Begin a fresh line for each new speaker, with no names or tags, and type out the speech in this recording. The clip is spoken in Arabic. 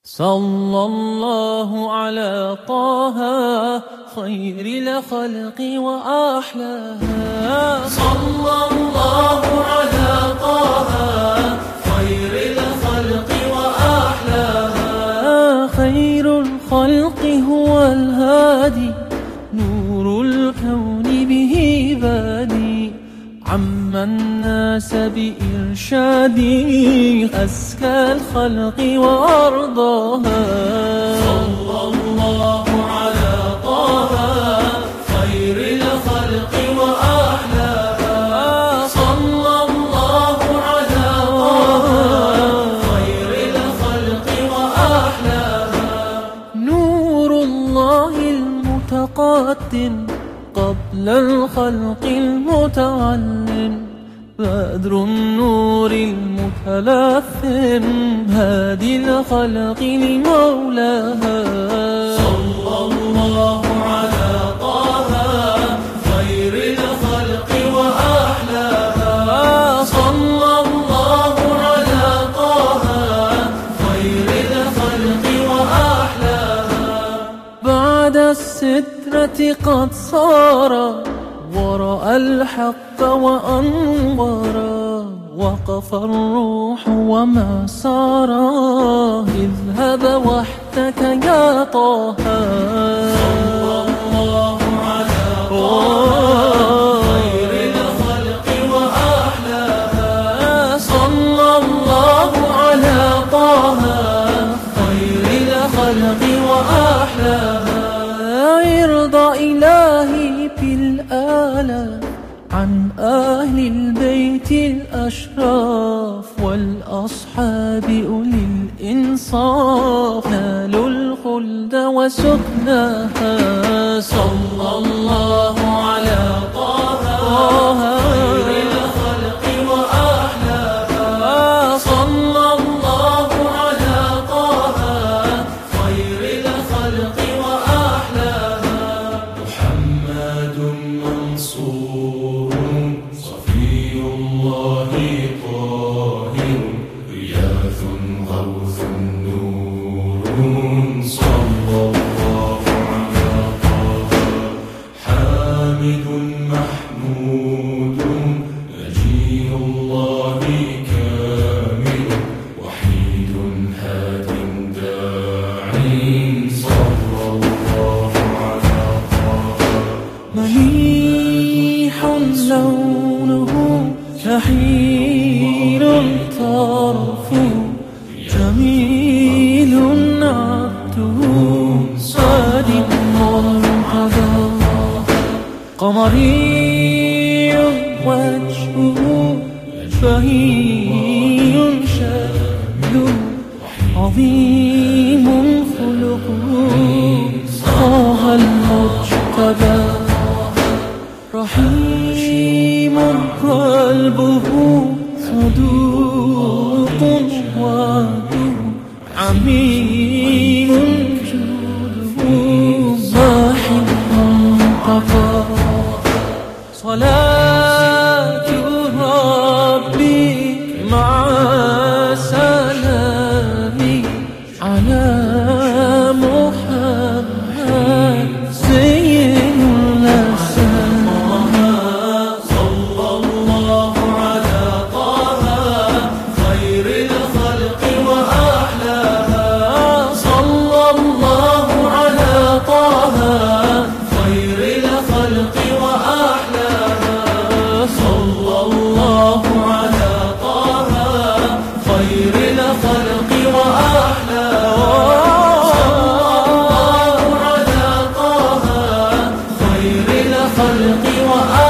صلى الله على طه خير الخلق وأحلاها. صلى الله على طه خير الخلق وأحلاها. خير الخلق هو الهادي نور الكون به بادي عم الناس بإرشادي أزكى الخلق وأرضاها. صلى الله على طه خير الخلق وأحلاها. صلى الله على طه خير الخلق وأحلاها. نور الله المتقدم قبل الخلق المتعلم بدر النور المتلثم هادي الخلق لمولاها. صلى الله على طه خير الخلق وأحلاها. صلى الله على طه خير الخلق وأحلاها. بعد السترة قد صار ورأى الحق وأنظرا وقف الروح وما سارا اذهب وحدك يا طه. صلى الله على طه خير الخلق وأحلاها. صلى الله على طه خير الخلق وأحلاها. يرضى إلهي بالآلة عن أهل البيت الأشراف والأصحاب أولي الإنصاف نالوا الخلد وسكناها. صلى الله على طه خير الخلق وأحلاها. صلى الله على طه خير الخلق وأحلاها.
محمد منصور صفي الله طاهر غياث غوث نور. صلى الله على طه حامد محمود نجي الله كامل وحيد هاد داع. صلى الله على طه
مليح لونه كحيل طرفه جميل عبده صادق مرحبا. قمري وجهه بهي شكله عظيم خلقه طه المجتبى. رحيم قلبه صدوق وعده عميم جوده ماحٍ منتقى. صلاة ربي مع سلامي على محمد سيد الأسماء.
صلى الله على طه خير الخلق وأحلاها.
صلى الله على طه
خير الخلق وأحلاها.
صلى الله على
طه خير الخلق وأحلاها.
صلى الله على طه
خير الخلق وأحلاها.